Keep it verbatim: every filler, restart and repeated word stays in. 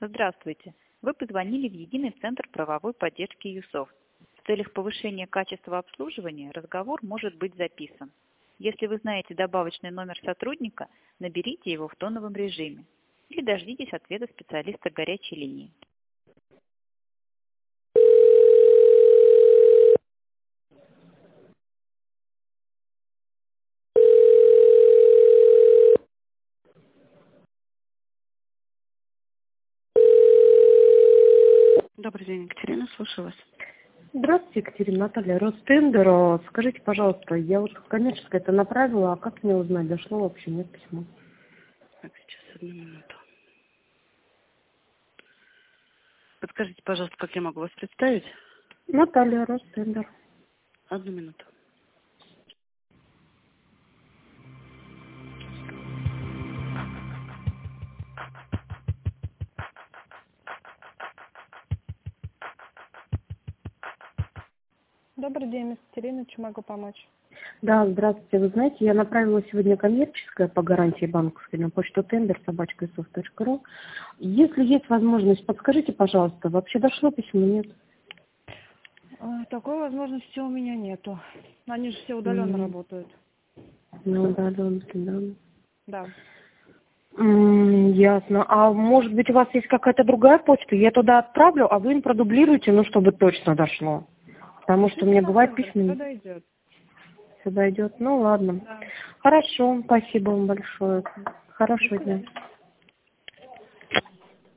Здравствуйте. Вы позвонили в Единый центр правовой поддержки ЮСОФТ. В целях повышения качества обслуживания разговор может быть записан. Если вы знаете добавочный номер сотрудника, наберите его в тоновом режиме или дождитесь ответа специалиста горячей линии. Добрый день, Екатерина, слушаю вас. Здравствуйте, Екатерина, Наталья, Ростендер. Скажите, пожалуйста, я вот коммерческое это направила, а как мне узнать, дошло вообще, нет письма? Так, сейчас, одну минуту. Подскажите, пожалуйста, как я могу вас представить? Наталья, Ростендер. Одну минуту. Добрый день, Екатерина, чем могу помочь? Да, здравствуйте. Вы знаете, я направила сегодня коммерческое по гарантии банковской на почту тендер собачка софт точка ру. Если есть возможность, подскажите, пожалуйста, вообще дошло письмо, нет? А, Такой возможности у меня нету. Они же все удаленно Mm. работают. Ну, да, да, да. Да. М, Ясно. А может быть, у вас есть какая-то другая почта? Я туда отправлю, а вы им продублируете, ну, чтобы точно дошло. Потому что у меня бывает письма. Все дойдет. Сюда идет. Ну ладно. Да. Хорошо, спасибо вам большое. До Хорошего дня. свидания.